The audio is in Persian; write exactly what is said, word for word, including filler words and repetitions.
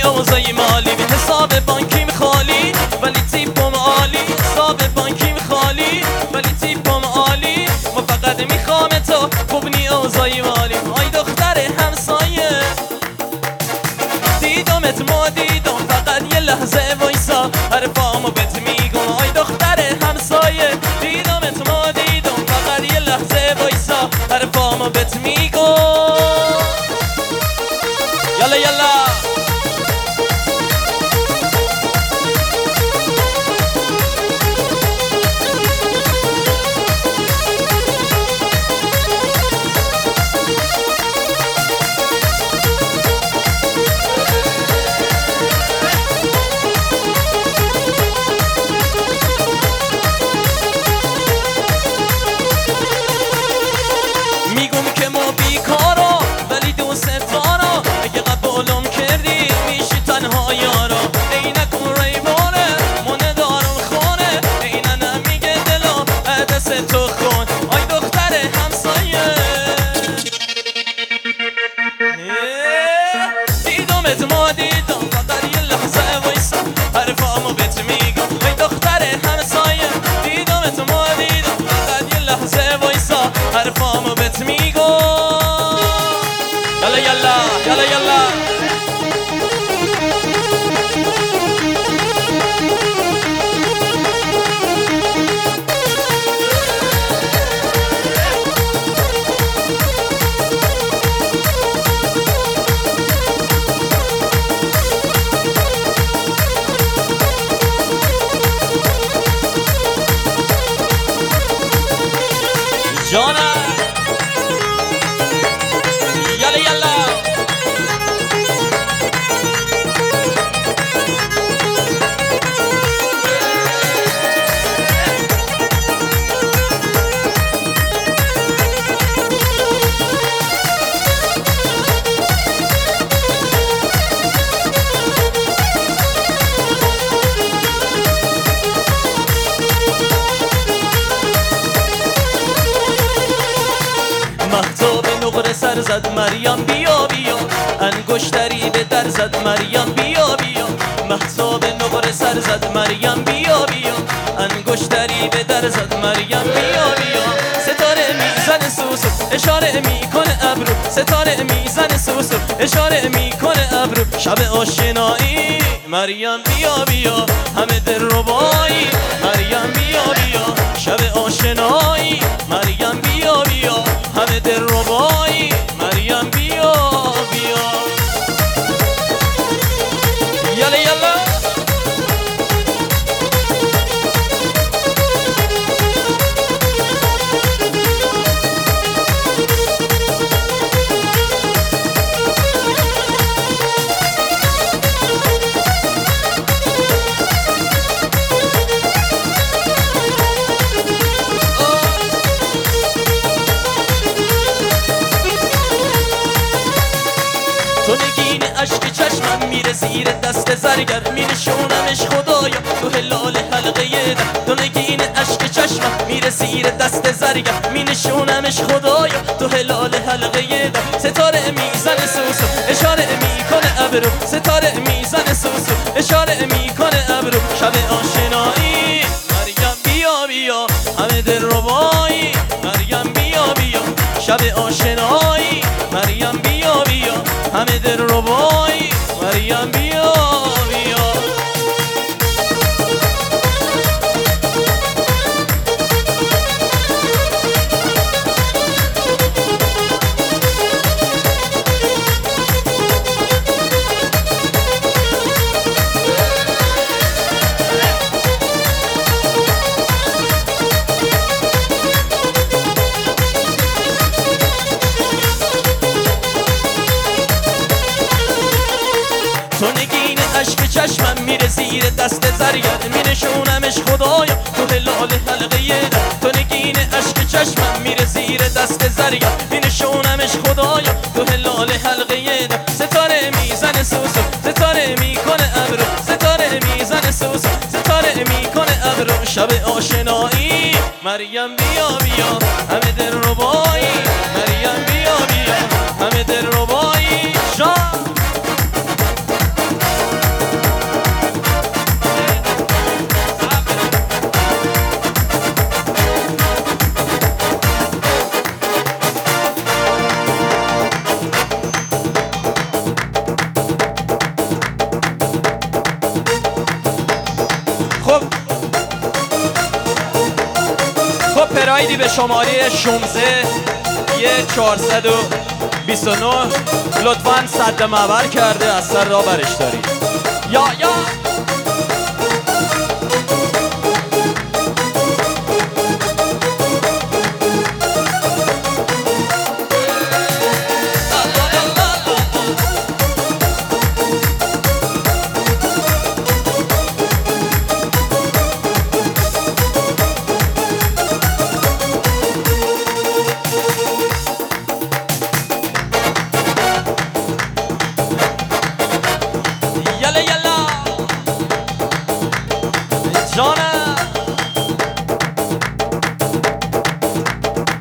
ببینی اوضاع مالی به حساب بانکیم خالی ولی تیپم عالی، حساب بانکیم خالی ولی تیپم عالی. ما فقط میخوام تو ببینی اوضاع مالی. آی دختر همسایه دیدمت ما دیدم فقط یه لحظه وایسا حرفامو بهت میگم. آی دختر همسایه دیدمت ما دیدم فقط یه لحظه وایسا حرفامو بهت میگم. یالا یالا حرفامو بهت میگم. یالا یالا یالا یالا جانا یالا یالا مهتاب نقره سر زد مریم بیا بیا انگشتری به در زد مریم بیا بیا. مهتاب نقره سر زد مریم بیا بیا انگشتری به در زد مریم بیا بیا. ستاره میزن سوسو اشاره میکنه ابرو، ستاره میزن سوسو اشاره میکنه ابرو. شب آشنایی مریم بیا بیا همه دلربایی مریم بیا بیا. شب آشنایی مریم بیا بیا همه دلربایی مریم بیا بیا. یالا یالا تو نگین عشق چشمم میره زیر دست زرگر مینشونمش خدایا تو هلال حلقه ده. تو نگین عشق چشمم میره زیر دست زرگر مینشونمش خدایا تو هلال حلقه ده. ستاره میزن سوسو اشاره میکنه ابرو، ستاره میزن سوسو اشاره میکنه ابرو. شب آشنایی مریم بیا بیا همه دلربایی مریم بیا بیا. شب آشنایی مریم بیا بیا همه دلربایی مریم بیا بیا. تو نگین عشق چشمم میره زیر دست زرگر مینشونمش خدایا تو هلال حلقه ده. تو نگین عشق چشمم میره زیر دست زرگر مینشونمش خدایا تو هلال حلقه ده. ستاره میزن سوسو ستاره میکنه ابرو، ستاره میزن سوسو ستاره میکنه ابرو. شب آشنایی مریم بیا بیا همه دلربایی مریم بیا بیا همه دلربایی. شب برایدی به شماره شانزده چهارصد و بیست و نه لطفاً صد معبر کرده از سر را برش دارید. یا یا یلا یلا جانم